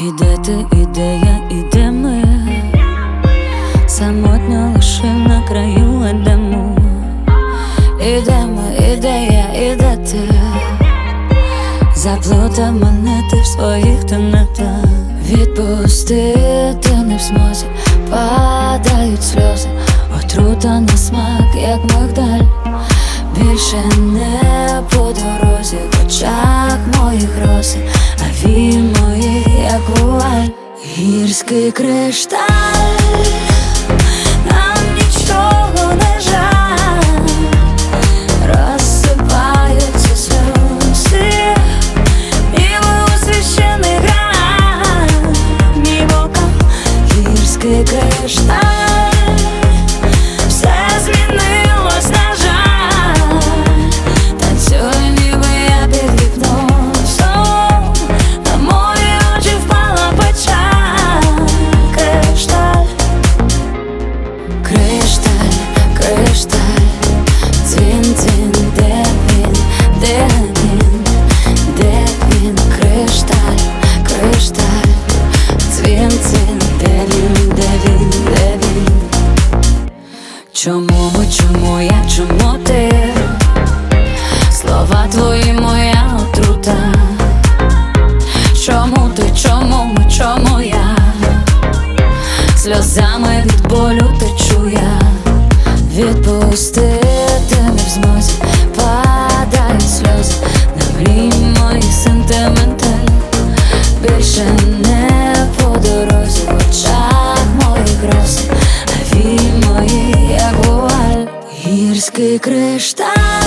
І де ти, і де я, і де ми? Самотньо лише на краю Едему. І де ми, і де я, і де ти? Заплутав мене ти в своїх тенетах. Відпустити не в змозі, падають сльози, отрута на смак, як мигдаль. Більше не по дорозі, в очах моїх роси, а вії мої, як вуаль. Гірський кришталь, нам нічого не жаль. Розсипаються сльози, ніби у священих грах. Мій бокал, гірський кришталь. Все змінилось, на жаль. Танцюю, ніби я під гіпнозом. На мої очі впала печаль. Кришталь, кришталь, кришталь. Дзвін-дзвін, де він, де він, де він? Кришталь, кришталь. Дзвін-дзвін, де він, де він, де він? Чому ми, чому я, чому ти? Слова твої моя отрута. Чому ти, чому ми, чому я? Сльозами від болю течу я. Відпустити не в змозі, падають сльози на мрій мої сентименталь. Більше не по дорозі, в очах моїх роси, а вії мої, як вуаль. Гірський кришталь.